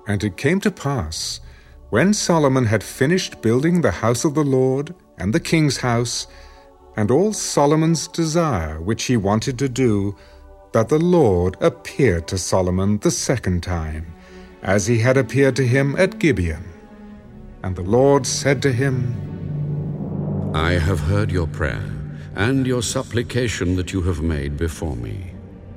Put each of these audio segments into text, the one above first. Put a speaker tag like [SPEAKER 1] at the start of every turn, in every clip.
[SPEAKER 1] And it came to pass, when Solomon had finished building the house of the Lord and the king's house, and all Solomon's desire which he wanted to do, that the Lord appeared to Solomon the second time, as he had appeared to him at Gibeon. And the Lord said to him,
[SPEAKER 2] I have heard your prayer and your supplication that you have made before me.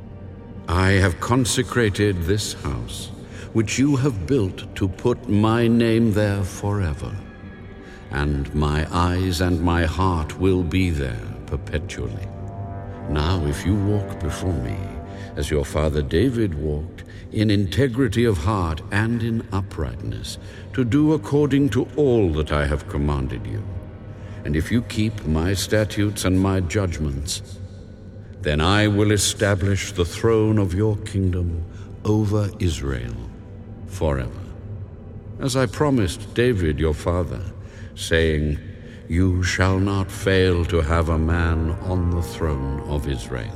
[SPEAKER 2] I have consecrated this house, which you have built to put my name there forever, and my eyes and my heart will be there perpetually. Now if you walk before me, as your father David walked, in integrity of heart and in uprightness, to do according to all that I have commanded you, and if you keep my statutes and my judgments, then I will establish the throne of your kingdom over Israel forever, as I promised David your father, saying, You shall not fail to have a man on the throne of Israel.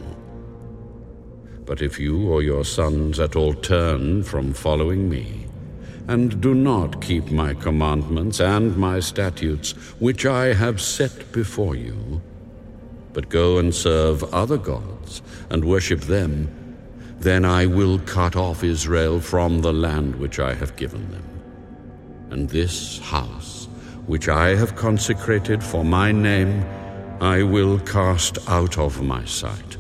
[SPEAKER 2] But if you or your sons at all turn from following me, and do not keep my commandments and my statutes, which I have set before you, but go and serve other gods and worship them, then I will cut off Israel from the land which I have given them. And this house, which I have consecrated for my name, I will cast out of my sight.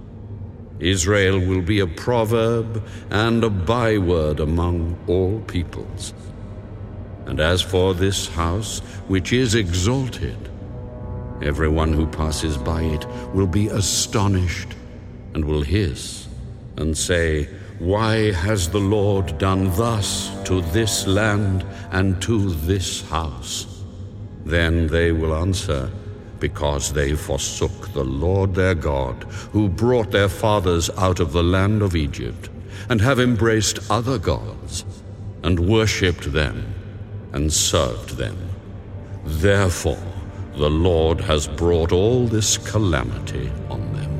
[SPEAKER 2] Israel will be a proverb and a byword among all peoples. And as for this house, which is exalted, everyone who passes by it will be astonished and will hiss and say, Why has the Lord done thus to this land and to this house? Then they will answer, Because they forsook the Lord their God, who brought their fathers out of the land of Egypt, and have embraced other gods, and worshipped them, and served them. Therefore the Lord has brought all this calamity on them.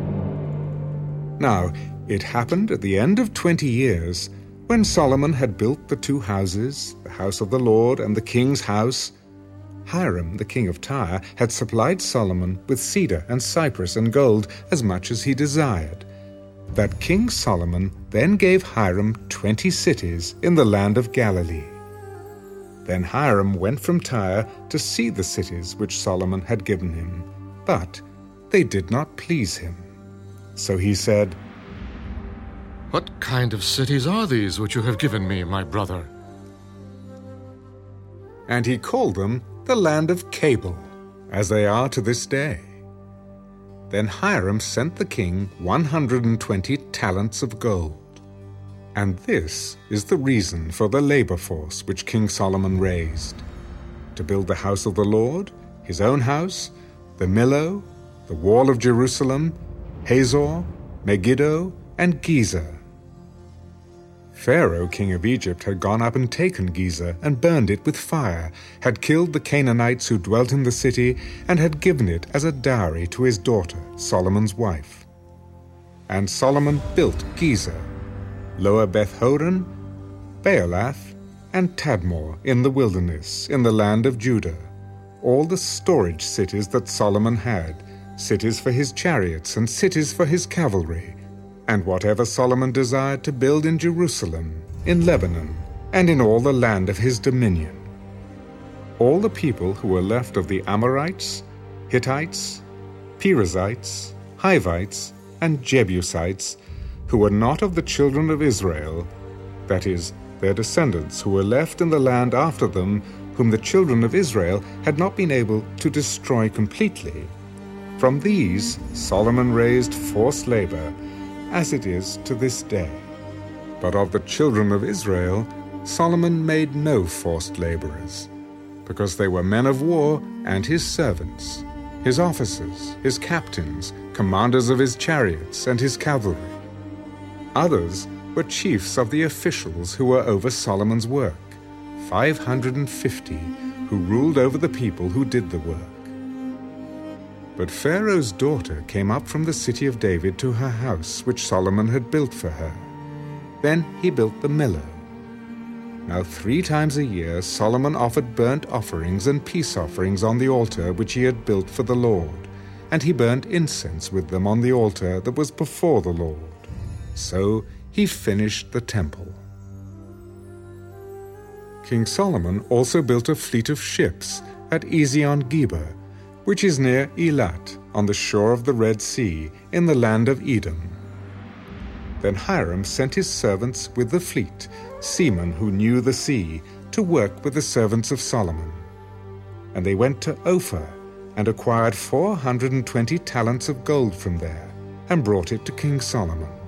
[SPEAKER 1] Now it happened at the end of 20 years, when Solomon had built the two houses, the house of the Lord and the king's house, Hiram, the king of Tyre, had supplied Solomon with cedar and cypress and gold as much as he desired. That King Solomon then gave Hiram 20 cities in the land of Galilee. Then Hiram went from Tyre to see the cities which Solomon had given him, but they did not please him. So he said,
[SPEAKER 3] What kind of cities are these which you have given me, my brother?
[SPEAKER 1] And he called them the land of Cabul, as they are to this day. Then Hiram sent the king 120 talents of gold. And this is the reason for the labor force which King Solomon raised: to build the house of the Lord, his own house, the Millo, the wall of Jerusalem, Hazor, Megiddo, and Gezer. Pharaoh, king of Egypt, had gone up and taken Gezer and burned it with fire, had killed the Canaanites who dwelt in the city, and had given it as a dowry to his daughter, Solomon's wife. And Solomon built Gezer, Lower Beth-horon, Baalath, and Tadmor in the wilderness, in the land of Judah, all the storage cities that Solomon had, cities for his chariots and cities for his cavalry, and whatever Solomon desired to build in Jerusalem, in Lebanon, and in all the land of his dominion. All the people who were left of the Amorites, Hittites, Perizzites, Hivites, and Jebusites, who were not of the children of Israel, that is, their descendants who were left in the land after them, whom the children of Israel had not been able to destroy completely, from these Solomon raised forced labor, as it is to this day. But of the children of Israel, Solomon made no forced laborers, because they were men of war and his servants, his officers, his captains, commanders of his chariots and his cavalry. Others were chiefs of the officials who were over Solomon's work, 550, who ruled over the people who did the work. But Pharaoh's daughter came up from the city of David to her house, which Solomon had built for her. Then he built the Millo. Now 3 times a year Solomon offered burnt offerings and peace offerings on the altar which he had built for the Lord, and he burnt incense with them on the altar that was before the Lord. So he finished the temple. King Solomon also built a fleet of ships at Ezion-Geber, which is near Elat, on the shore of the Red Sea, in the land of Edom. Then Hiram sent his servants with the fleet, seamen who knew the sea, to work with the servants of Solomon. And they went to Ophir, and acquired 420 talents of gold from there, and brought it to King Solomon.